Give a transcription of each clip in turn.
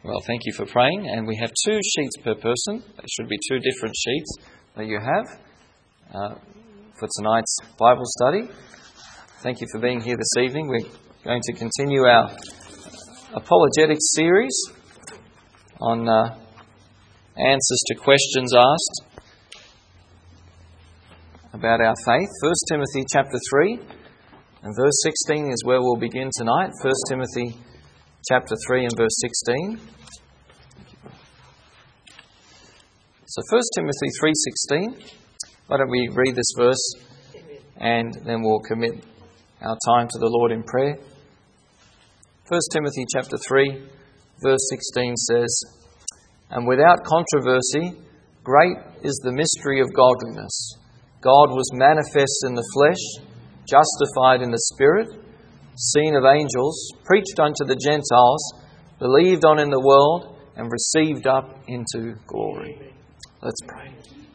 Well, thank you for praying. And we have 2 sheets per person. There should be 2 different sheets that you have for tonight's Bible study. Thank you for being here this evening. We're going to continue our apologetics series on answers to questions asked about our faith. 1 Timothy chapter 3 and verse 16 is where we'll begin tonight. 1 Timothy chapter 3 and verse 16. So 1 Timothy 3:16. Why don't we read this verse and then we'll commit our time to the Lord in prayer. 1 Timothy chapter 3 verse 16 says, "And without controversy, great is the mystery of godliness. God was manifest in the flesh, justified in the Spirit, seen of angels, preached unto the Gentiles, believed on in the world, and received up into glory." Let's pray.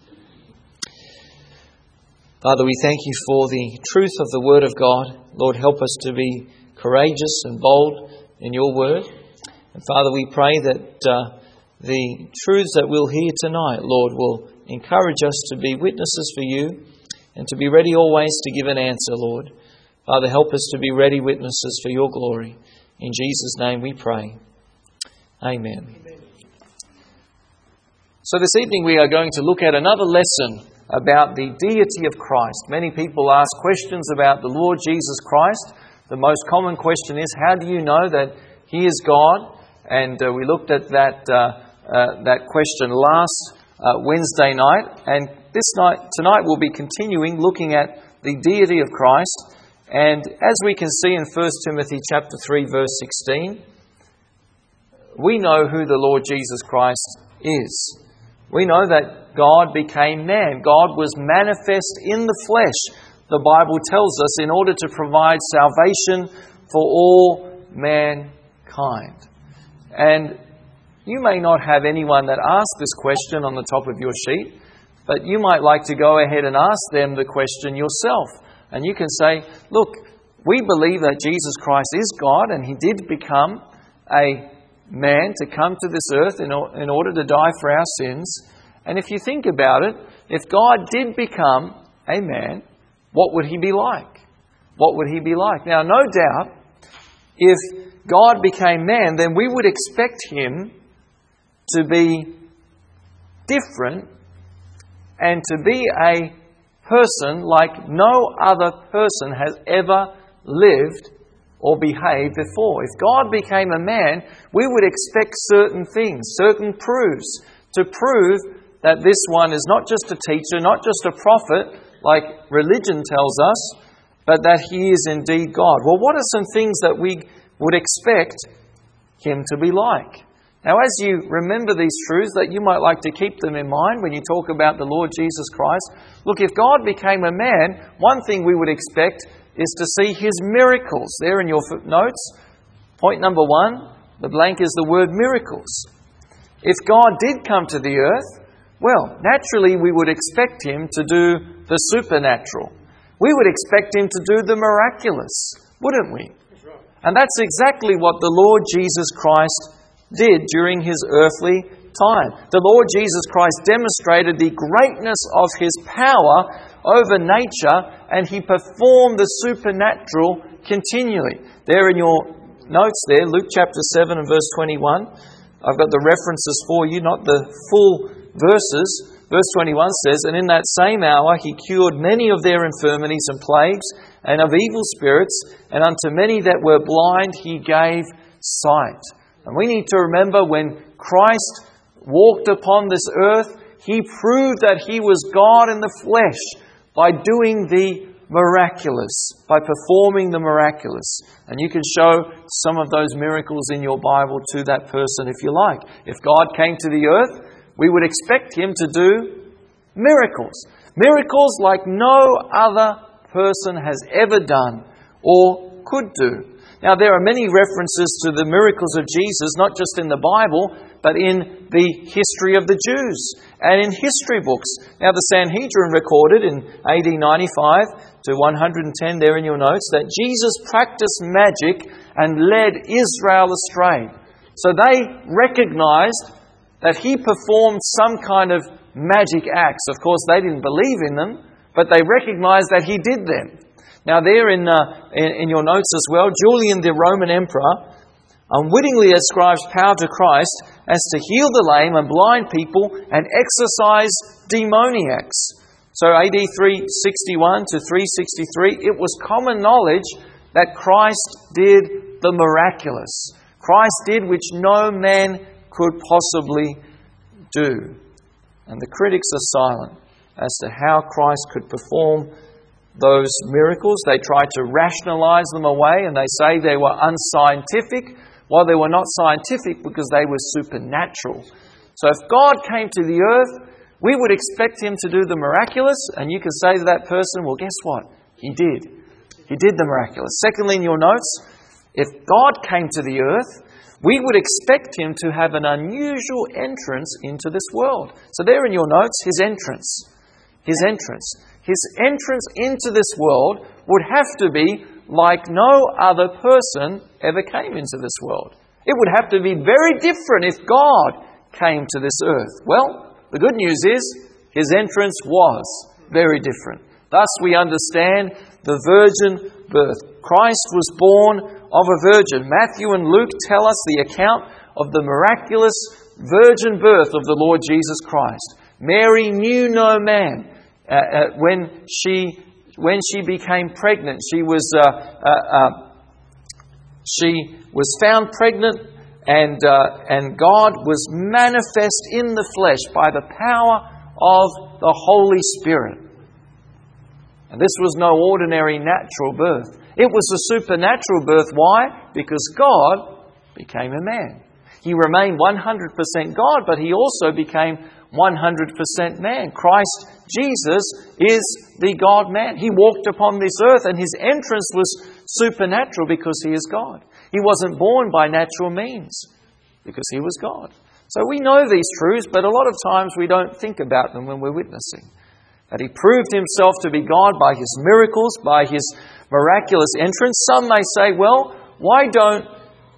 Father, we thank you for the truth of the Word of God. Lord, help us to be courageous and bold in your Word. And Father, we pray that the truths that we'll hear tonight, Lord, will encourage us to be witnesses for you and to be ready always to give an answer, Lord. Father, help us to be ready witnesses for your glory. In Jesus' name we pray. Amen. So this evening we are going to look at another lesson about the deity of Christ. Many people ask questions about the Lord Jesus Christ. The most common question is, how do you know that He is God? And we looked at that question last Wednesday night. And tonight we'll be continuing looking at the deity of Christ. And as we can see in 1 Timothy chapter 3 verse 16, we know who the Lord Jesus Christ is. We know that God became man. God was manifest in the flesh, the Bible tells us, in order to provide salvation for all mankind. And you may not have anyone that asks this question on the top of your sheet, but you might like to go ahead and ask them the question yourself. And you can say, look, we believe that Jesus Christ is God and He did become a man to come to this earth in order to die for our sins. And if you think about it, if God did become a man, what would He be like? What would He be like? Now, no doubt, if God became man, then we would expect Him to be different and to be a person like no other person has ever lived or behaved before. If God became a man, we would expect certain things, certain proofs, to prove that this one is not just a teacher, not just a prophet, like religion tells us, but that He is indeed God. Well, what are some things that we would expect Him to be like? Now, as you remember these truths, that you might like to keep them in mind when you talk about the Lord Jesus Christ. Look, if God became a man, one thing we would expect is to see His miracles. There in your notes, point number 1, the blank is the word miracles. If God did come to the earth, well, naturally we would expect Him to do the supernatural. We would expect Him to do the miraculous, wouldn't we? And that's exactly what the Lord Jesus Christ did during His earthly time. The Lord Jesus Christ demonstrated the greatness of His power over nature, and He performed the supernatural continually. There in your notes there, Luke chapter 7 and verse 21. I've got the references for you, not the full verses. Verse 21 says, "And in that same hour He cured many of their infirmities and plagues, and of evil spirits, and unto many that were blind He gave sight." And we need to remember, when Christ walked upon this earth, He proved that He was God in the flesh by doing the miraculous, by performing the miraculous. And you can show some of those miracles in your Bible to that person if you like. If God came to the earth, we would expect Him to do miracles. Miracles like no other person has ever done or could do. Now, there are many references to the miracles of Jesus, not just in the Bible, but in the history of the Jews and in history books. Now, the Sanhedrin recorded in AD 95 to 110 there in your notes that Jesus practiced magic and led Israel astray. So they recognized that he performed some kind of magic acts. Of course, they didn't believe in them, but they recognized that he did them. Now there in your notes as well, Julian, the Roman emperor, unwittingly ascribes power to Christ as to heal the lame and blind people and exorcise demoniacs. So AD 361 to 363, it was common knowledge that Christ did the miraculous. Christ did which no man could possibly do. And the critics are silent as to how Christ could perform those miracles. They try to rationalize them away and they say they were unscientific. Well, they were not scientific because they were supernatural. So if God came to the earth, we would expect him to do the miraculous, and you could say to that person, well, guess what? He did. He did the miraculous. Secondly, in your notes, if God came to the earth, we would expect him to have an unusual entrance into this world. So there in your notes, his entrance. His entrance. His entrance into this world would have to be like no other person ever came into this world. It would have to be very different if God came to this earth. Well, the good news is his entrance was very different. Thus we understand the virgin birth. Christ was born of a virgin. Matthew and Luke tell us the account of the miraculous virgin birth of the Lord Jesus Christ. Mary knew no man. When she became pregnant, she was found pregnant, and God was manifest in the flesh by the power of the Holy Spirit. And this was no ordinary natural birth. It was a supernatural birth. Why? Because God became a man. He remained 100% God, but he also became 100% man. Christ Jesus is the God-man. He walked upon this earth and his entrance was supernatural because he is God. He wasn't born by natural means because he was God. So we know these truths, but a lot of times we don't think about them when we're witnessing. That he proved himself to be God by his miracles, by his miraculous entrance. Some may say, well, why doesn't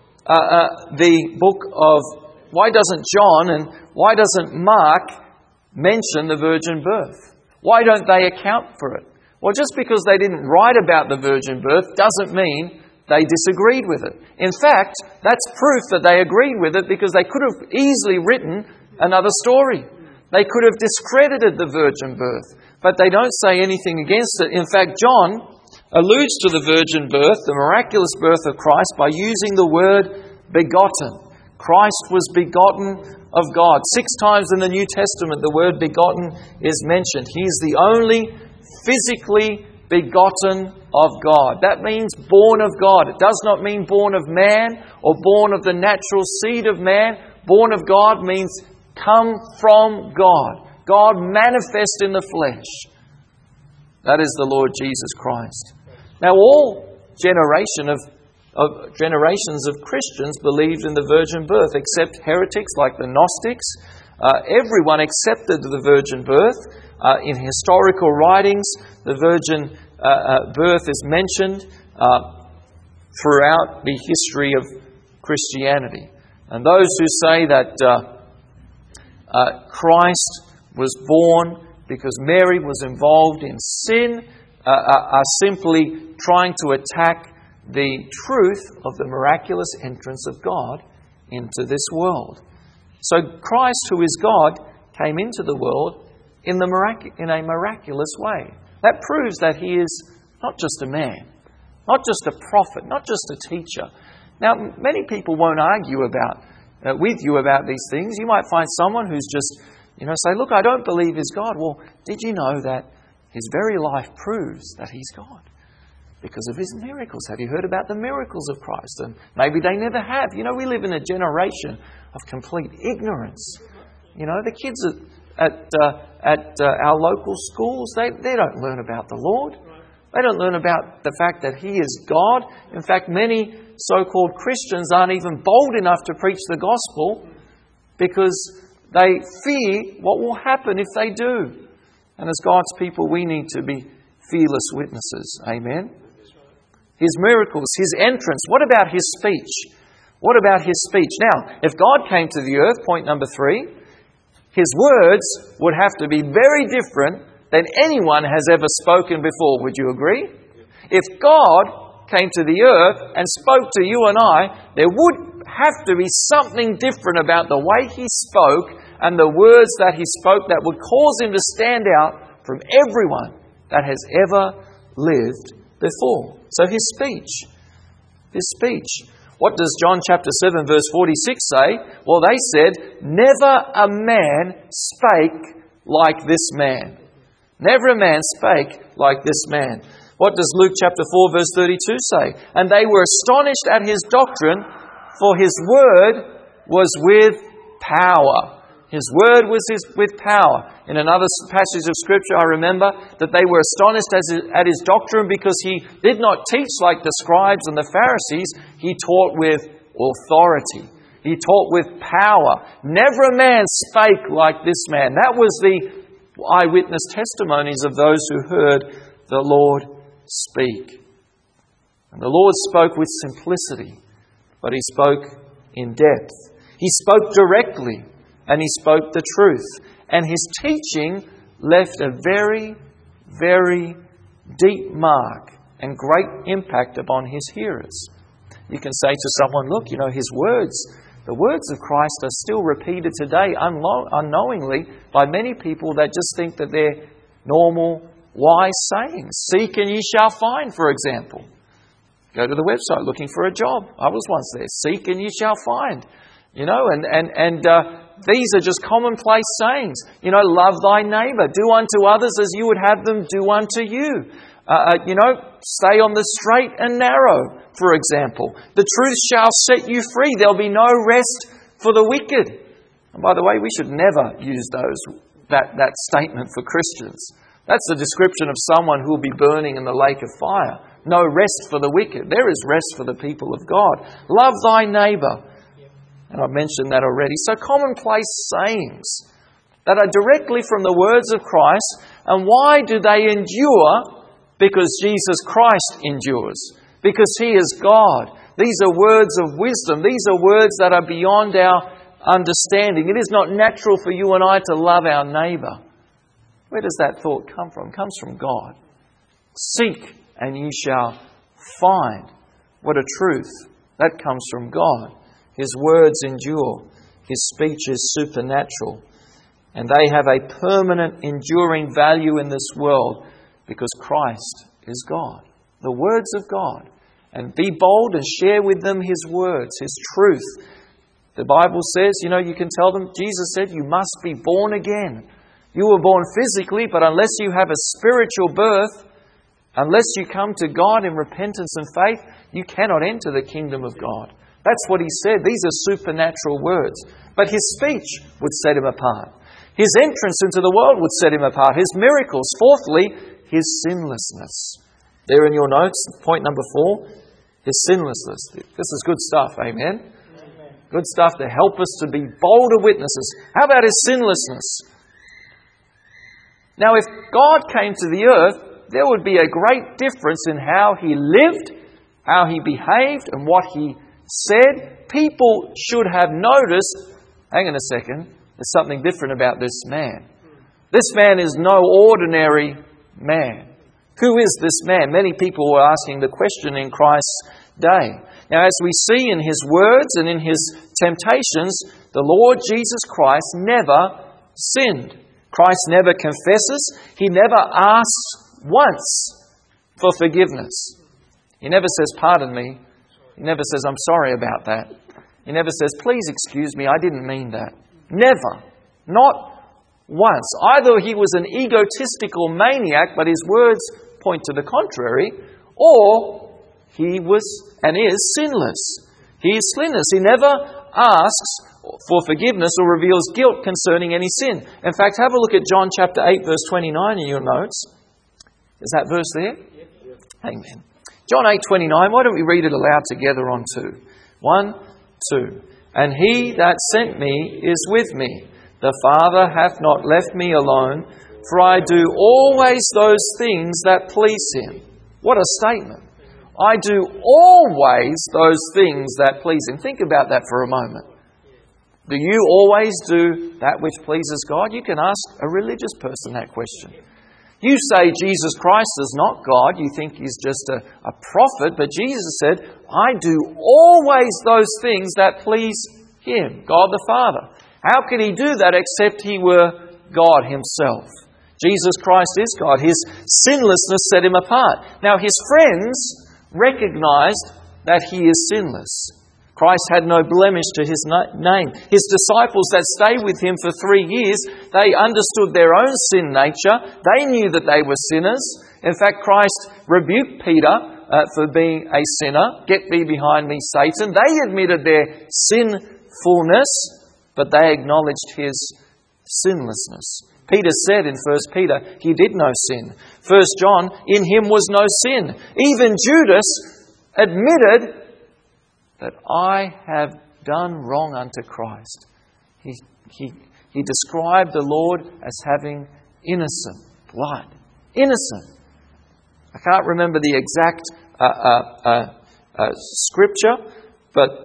John and why doesn't Mark mention the virgin birth? Why don't they account for it? Well, just because they didn't write about the virgin birth doesn't mean they disagreed with it. In fact, that's proof that they agreed with it because they could have easily written another story. They could have discredited the virgin birth, but they don't say anything against it. In fact, John alludes to the virgin birth, the miraculous birth of Christ, by using the word begotten. Christ was begotten of God. 6 times in the New Testament the word begotten is mentioned. He is the only physically begotten of God. That means born of God. It does not mean born of man or born of the natural seed of man. Born of God means come from God. God manifest in the flesh. That is the Lord Jesus Christ. Now all generations of Christians believed in the virgin birth, except heretics like the Gnostics. Everyone accepted the virgin birth. In historical writings, the virgin birth is mentioned throughout the history of Christianity. And those who say that Christ was born because Mary was involved in sin are simply trying to attack the truth of the miraculous entrance of God into this world. So Christ, who is God, came into the world in a miraculous way. That proves that he is not just a man, not just a prophet, not just a teacher. Now, many people won't argue with you about these things. You might find someone who's just, say, look, I don't believe he's God. Well, did you know that his very life proves that he's God? Because of his miracles. Have you heard about the miracles of Christ? And maybe they never have. We live in a generation of complete ignorance. The kids at our local schools, they don't learn about the Lord. They don't learn about the fact that he is God. In fact, many so-called Christians aren't even bold enough to preach the gospel because they fear what will happen if they do. And as God's people, we need to be fearless witnesses. Amen? His miracles, his entrance. What about his speech? What about His speech? Now, if God came to the earth, point number 3, His words would have to be very different than anyone has ever spoken before. Would you agree? If God came to the earth and spoke to you and I, there would have to be something different about the way He spoke and the words that He spoke that would cause Him to stand out from everyone that has ever lived before. So His speech. What does John chapter 7 verse 46 say? Well, they said, never a man spake like this man. Never a man spake like this man. What does Luke chapter 4 verse 32 say? And they were astonished at His doctrine, for His word was with power. His word was with power. In another passage of Scripture, I remember that they were astonished at His doctrine because He did not teach like the scribes and the Pharisees. He taught with authority. He taught with power. Never a man spake like this man. That was the eyewitness testimonies of those who heard the Lord speak. And the Lord spoke with simplicity, but He spoke in depth. He spoke directly. And He spoke the truth. And His teaching left a very, very deep mark and great impact upon His hearers. You can say to someone, look, His words, the words of Christ are still repeated today unknowingly by many people that just think that they're normal, wise sayings. Seek and ye shall find, for example. Go to the website looking for a job. I was once there. Seek and ye shall find. These are just commonplace sayings. Love thy neighbour. Do unto others as you would have them do unto you. Stay on the straight and narrow, for example. The truth shall set you free. There'll be no rest for the wicked. And by the way, we should never use that statement for Christians. That's the description of someone who will be burning in the lake of fire. No rest for the wicked. There is rest for the people of God. Love thy neighbour. And I've mentioned that already. So commonplace sayings that are directly from the words of Christ. And why do they endure? Because Jesus Christ endures. Because He is God. These are words of wisdom. These are words that are beyond our understanding. It is not natural for you and I to love our neighbour. Where does that thought come from? It comes from God. Seek and ye shall find. What a truth. That comes from God. His words endure. His speech is supernatural. And they have a permanent, enduring value in this world because Christ is God. The words of God. And be bold and share with them His words, His truth. The Bible says, you can tell them, Jesus said, you must be born again. You were born physically, but unless you have a spiritual birth, unless you come to God in repentance and faith, you cannot enter the kingdom of God. That's what He said. These are supernatural words. But His speech would set Him apart. His entrance into the world would set Him apart. His miracles. Fourthly, His sinlessness. There in your notes, point number 4, His sinlessness. This is good stuff, amen? Good stuff to help us to be bolder witnesses. How about His sinlessness? Now, if God came to the earth, there would be a great difference in how He lived, how He behaved, and what He said. People should have noticed, hang on a second, there's something different about this man. This man is no ordinary man. Who is this man? Many people were asking the question in Christ's day. Now, as we see in His words and in His temptations, the Lord Jesus Christ never sinned. Christ never confesses. He never asks once for forgiveness. He never says, pardon me. He never says, I'm sorry about that. He never says, please excuse me, I didn't mean that. Never. Not once. Either He was an egotistical maniac, but His words point to the contrary, or He was and is sinless. He is sinless. He never asks for forgiveness or reveals guilt concerning any sin. In fact, have a look at John chapter 8, verse 29 in your notes. Is that verse there? Amen. John 8:29, why don't we read it aloud together on 2? 1, 2. And He that sent me is with me. The Father hath not left me alone, for I do always those things that please Him. What a statement. I do always those things that please Him. Think about that for a moment. Do you always do that which pleases God? You can ask a religious person that question. You say Jesus Christ is not God. You think He's just a prophet. But Jesus said, I do always those things that please Him, God the Father. How could He do that except He were God Himself? Jesus Christ is God. His sinlessness set Him apart. Now His friends recognized that He is sinless. Christ had no blemish to His name. His disciples that stayed with Him for 3 years, they understood their own sin nature. They knew that they were sinners. In fact, Christ rebuked Peter for being a sinner. Get thee behind me, Satan. They admitted their sinfulness, but they acknowledged His sinlessness. Peter said in 1 Peter, He did no sin. 1 John, in Him was no sin. Even Judas admitted that I have done wrong unto Christ. He described the Lord as having innocent blood. Innocent. I can't remember the exact scripture, but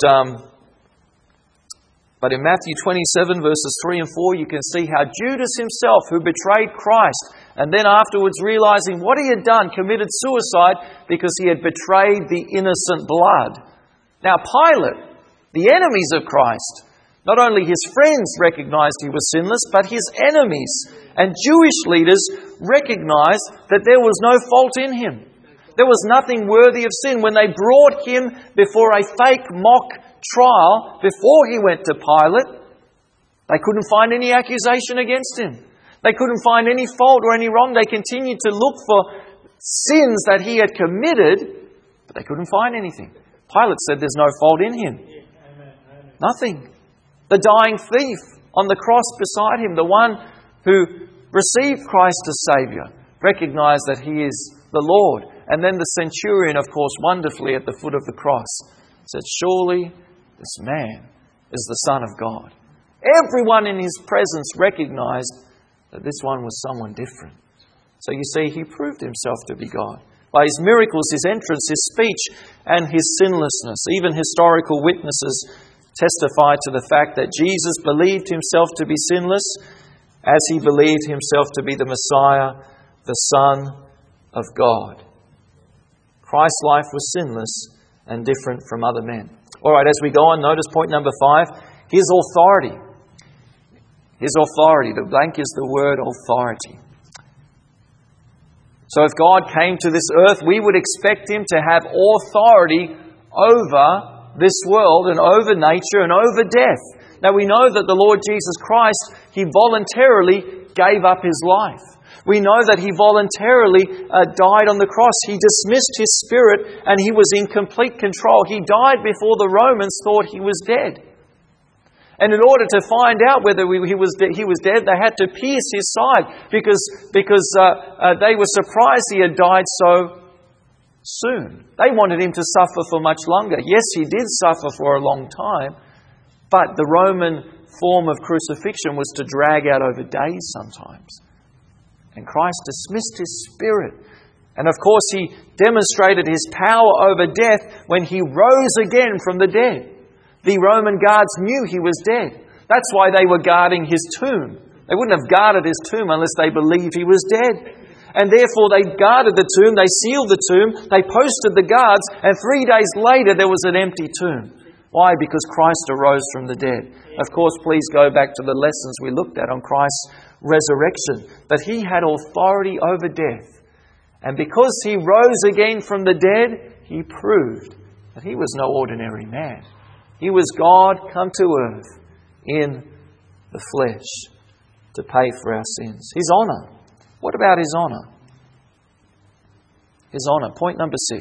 in Matthew 27 verses 3 and 4 you can see how Judas himself, who betrayed Christ, and then afterwards realizing what he had done, committed suicide because he had betrayed the innocent blood. Now Pilate, the enemies of Christ, not only his friends recognized he was sinless, but his enemies and Jewish leaders recognized that there was no fault in Him. There was nothing worthy of sin. When they brought Him before a fake mock trial, before He went to Pilate, they couldn't find any accusation against Him. They couldn't find any fault or any wrong. They continued to look for sins that He had committed, but they couldn't find anything. Pilate said there's no fault in Him. Nothing. The dying thief on the cross beside Him, the one who received Christ as Saviour, recognized that He is the Lord. And then the centurion, of course, wonderfully at the foot of the cross, said, surely this man is the Son of God. Everyone in His presence recognized that this one was someone different. So you see, He proved Himself to be God. By His miracles, His entrance, His speech, and His sinlessness. Even historical witnesses testify to the fact that Jesus believed Himself to be sinless as He believed Himself to be the Messiah, the Son of God. Christ's life was sinless and different from other men. All right, as we go on, notice point number 5, His authority. His authority. The blank is the word authority. So if God came to this earth, we would expect Him to have authority over this world and over nature and over death. Now we know that the Lord Jesus Christ, He voluntarily gave up His life. We know that He voluntarily died on the cross. He dismissed His spirit and He was in complete control. He died before the Romans thought He was dead. And in order to find out whether he was dead, they had to pierce His side because they were surprised He had died so soon. They wanted Him to suffer for much longer. Yes, He did suffer for a long time, but the Roman form of crucifixion was to drag out over days sometimes. And Christ dismissed His spirit. And of course He demonstrated His power over death when He rose again from the dead. The Roman guards knew He was dead. That's why they were guarding His tomb. They wouldn't have guarded His tomb unless they believed He was dead. And therefore they guarded the tomb, they sealed the tomb, they posted the guards, and 3 days later there was an empty tomb. Why? Because Christ arose from the dead. Of course, please go back to the lessons we looked at on Christ's resurrection. But He had authority over death. And because He rose again from the dead, He proved that He was no ordinary man. He was God come to earth in the flesh to pay for our sins. His honour. What about His honour? His honour. Point number 6.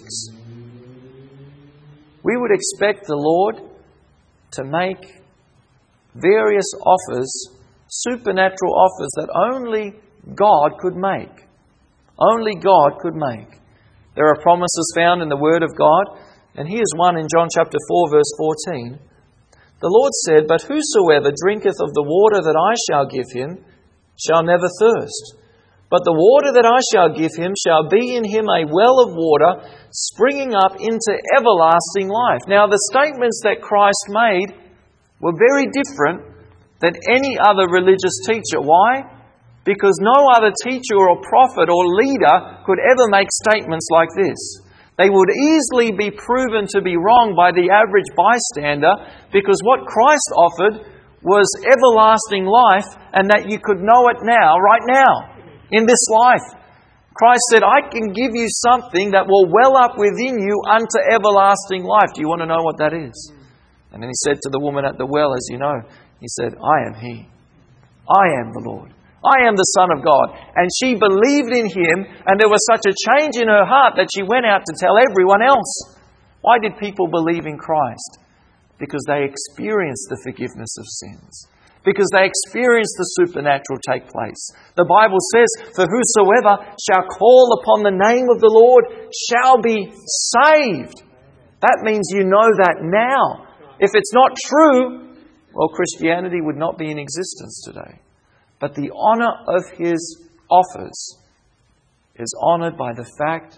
We would expect the Lord to make various offers, supernatural offers that only God could make. Only God could make. There are promises found in the Word of God. And here's one in John chapter 4 verse 14. The Lord said, but whosoever drinketh of the water that I shall give him shall never thirst. But the water that I shall give him shall be in him a well of water springing up into everlasting life. Now, the statements that Christ made were very different than any other religious teacher. Why? Because no other teacher or prophet or leader could ever make statements like this. They would easily be proven to be wrong by the average bystander, because what Christ offered was everlasting life, and that you could know it now, right now, in this life. Christ said, I can give you something that will well up within you unto everlasting life. Do you want to know what that is? And then he said to the woman at the well, as you know, he said, I am he. I am the Lord. I am the Son of God. And she believed in him, and there was such a change in her heart that she went out to tell everyone else. Why did people believe in Christ? Because they experienced the forgiveness of sins. Because they experienced the supernatural take place. The Bible says, for whosoever shall call upon the name of the Lord shall be saved. That means you know that now. If it's not true, well, Christianity would not be in existence today. But the honour of his offers is honoured by the fact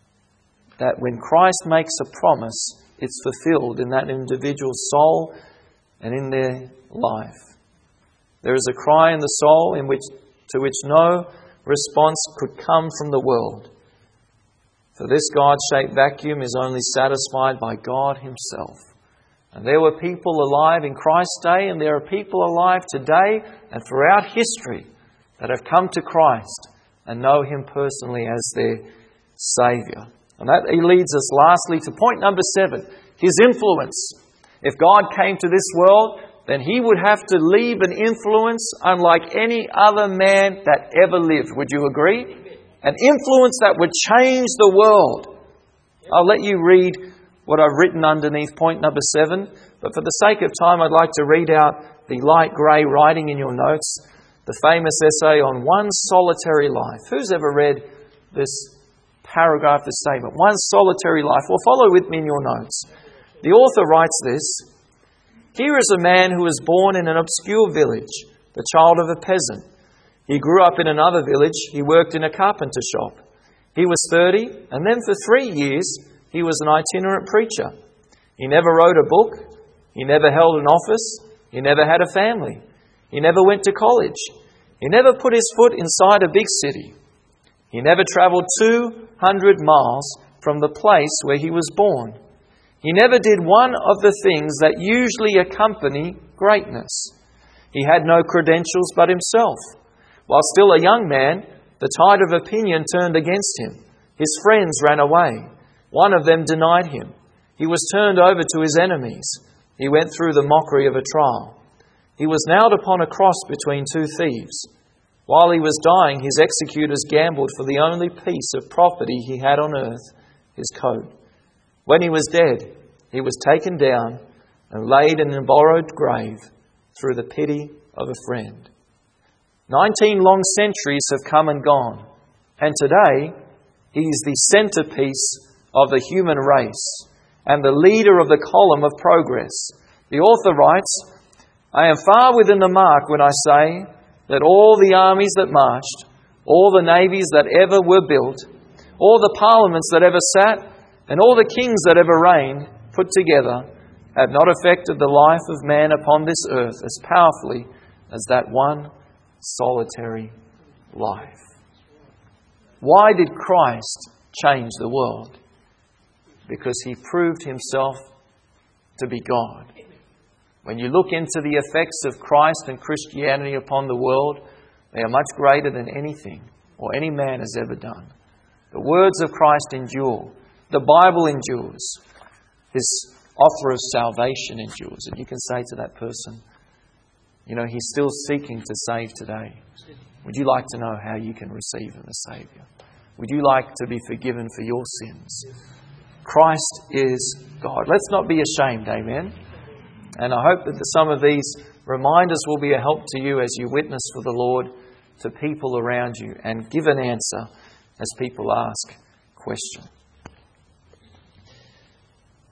that when Christ makes a promise, it's fulfilled in that individual's soul and in their life. There is a cry in the soul to which no response could come from the world. For this God-shaped vacuum is only satisfied by God himself. And there were people alive in Christ's day, and there are people alive today and throughout history that have come to Christ and know him personally as their Saviour. And that leads us lastly to point number 7, his influence. If God came to this world, then he would have to leave an influence unlike any other man that ever lived. Would you agree? An influence that would change the world. I'll let you read what I've written underneath point number 7. But for the sake of time, I'd like to read out the light grey writing in your notes, the famous essay on one solitary life. Who's ever read this paragraph, this statement? One solitary life. Well, follow with me in your notes. The author writes this: here is a man who was born in an obscure village, the child of a peasant. He grew up in another village. He worked in a carpenter shop. He was 30, and then for 3 years, he was an itinerant preacher. He never wrote a book. He never held an office. He never had a family. He never went to college. He never put his foot inside a big city. He never travelled 200 miles from the place where he was born. He never did one of the things that usually accompany greatness. He had no credentials but himself. While still a young man, the tide of opinion turned against him. His friends ran away. One of them denied him. He was turned over to his enemies. He went through the mockery of a trial. He was nailed upon a cross between 2 thieves. While he was dying, his executors gambled for the only piece of property he had on earth, his coat. When he was dead, he was taken down and laid in a borrowed grave through the pity of a friend. 19 long centuries have come and gone, and today he is the centerpiece of the human race and the leader of the column of progress. The author writes, I am far within the mark when I say that all the armies that marched, all the navies that ever were built, all the parliaments that ever sat, and all the kings that ever reigned, put together, have not affected the life of man upon this earth as powerfully as that one solitary life. Why did Christ change the world? Because he proved himself to be God. When you look into the effects of Christ and Christianity upon the world, they are much greater than anything or any man has ever done. The words of Christ endure. The Bible endures. His offer of salvation endures. And you can say to that person, you know, he's still seeking to save today. Would you like to know how you can receive him as Saviour? Would you like to be forgiven for your sins? Christ is God. Let's not be ashamed, amen? And I hope that some of these reminders will be a help to you as you witness for the Lord to people around you and give an answer as people ask questions.